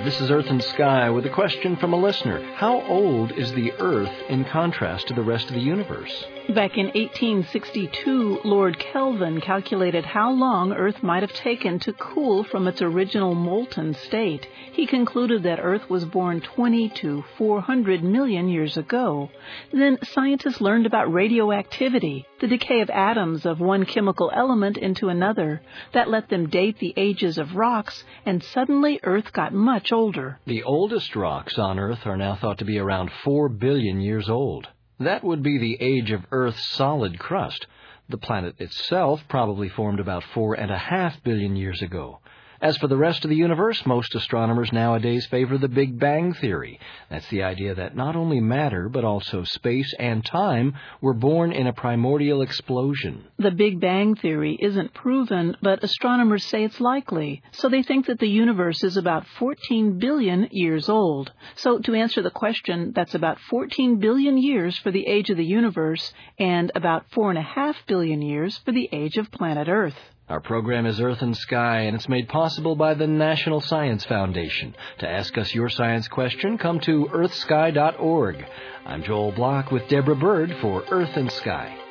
This is Earth and Sky with a question from a listener. How old is the Earth in contrast to the rest of the universe? Back in 1862, Lord Kelvin calculated how long Earth might have taken to cool from its original molten state. He concluded that Earth was born 20 to 400 million years ago. Then scientists learned about radioactivity, the decay of atoms of one chemical element into another. That let them date the ages of rocks, and suddenly Earth got much older. The oldest rocks on Earth are now thought to be around 4 billion years old. That would be the age of Earth's solid crust. The planet itself probably formed about 4.5 billion years ago. As for the rest of the universe, most astronomers nowadays favor the Big Bang Theory. That's the idea that not only matter, but also space and time were born in a primordial explosion. The Big Bang Theory isn't proven, but astronomers say it's likely. So they think that the universe is about 14 billion years old. So to answer the question, that's about 14 billion years for the age of the universe and about 4.5 billion years for the age of planet Earth. Our program is Earth and Sky, and it's made possible by the National Science Foundation. To ask us your science question, come to earthsky.org. I'm Joel Block with Deborah Bird for Earth and Sky.